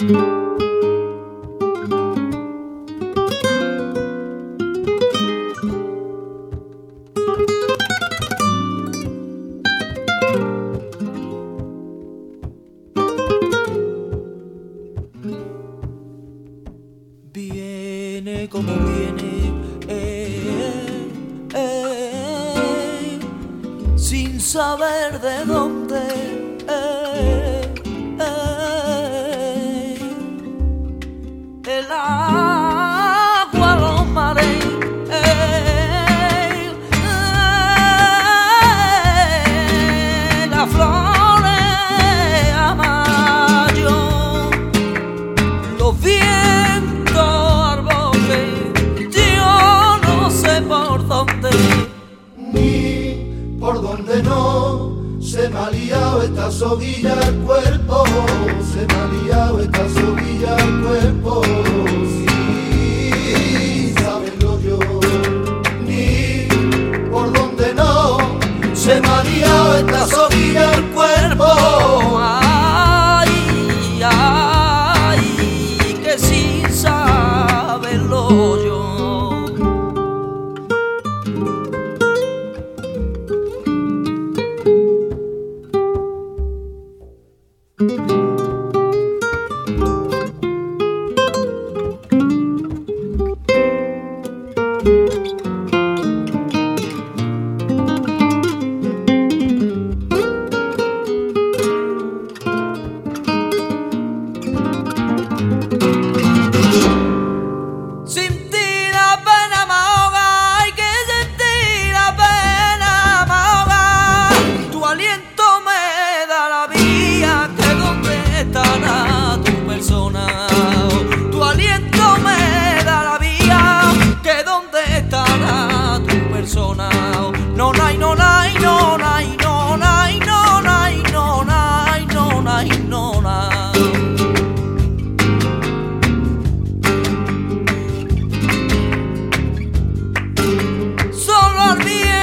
Viene como viene, sin saber de dónde, el agua, los mares, las flores a mayo, los vientos, árboles, yo no sé por dónde, ni por dónde no. Se me ha liado esta soguilla al cuerpo, se me ha liado esta soguilla al cuerpo, sin saberlo yo, ni por dónde no. Se me ha liado esta soguilla al cuerpo. Ay, ay, que sin saberlo yo. No, nay, no, nay, no, nay, no, nay, no, nay, no, nay, no, nay, no, nay. Solo al viento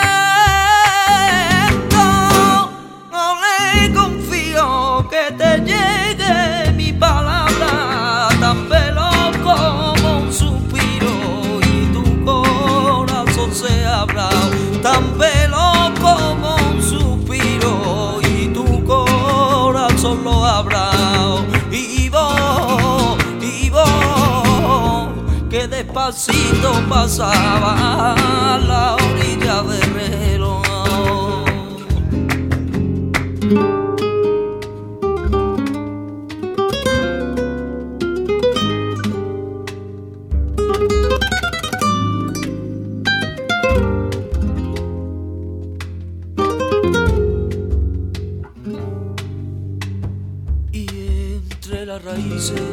no le confío, que te llegue mi palabra tan veloz como un suspiro y tu corazón se abra. Tan veloz como un suspiro y tu corazón lo habrá. Y vos, que despacito pasaba a la orilla del reloj. Entre las raíces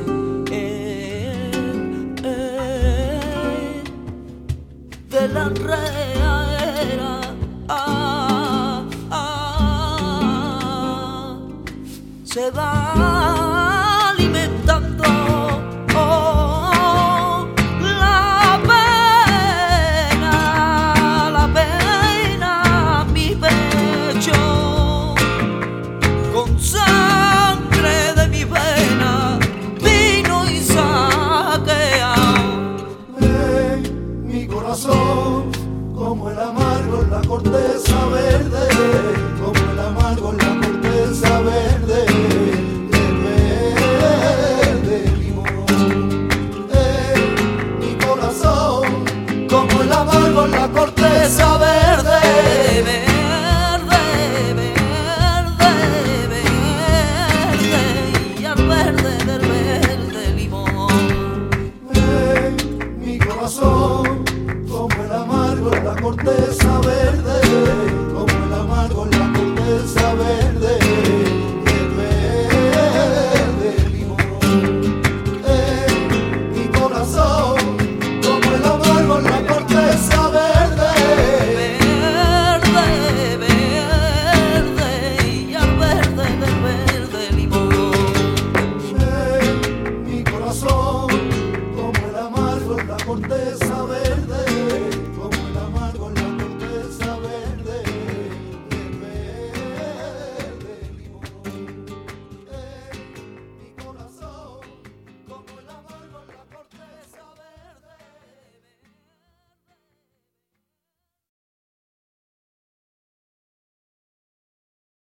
de la enredadera se va